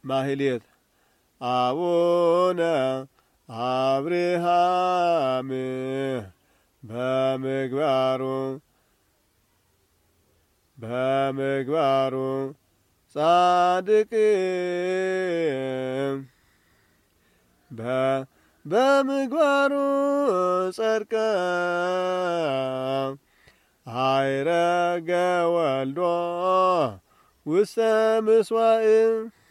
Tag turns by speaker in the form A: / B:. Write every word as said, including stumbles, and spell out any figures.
A: ማህሌት አቡነ አብርሃም በምግባሩ በምግባሩ ጻድቅ በምግባሩ ጸድቀ አይረገ ወልዶ ውስተ ምስዋዕ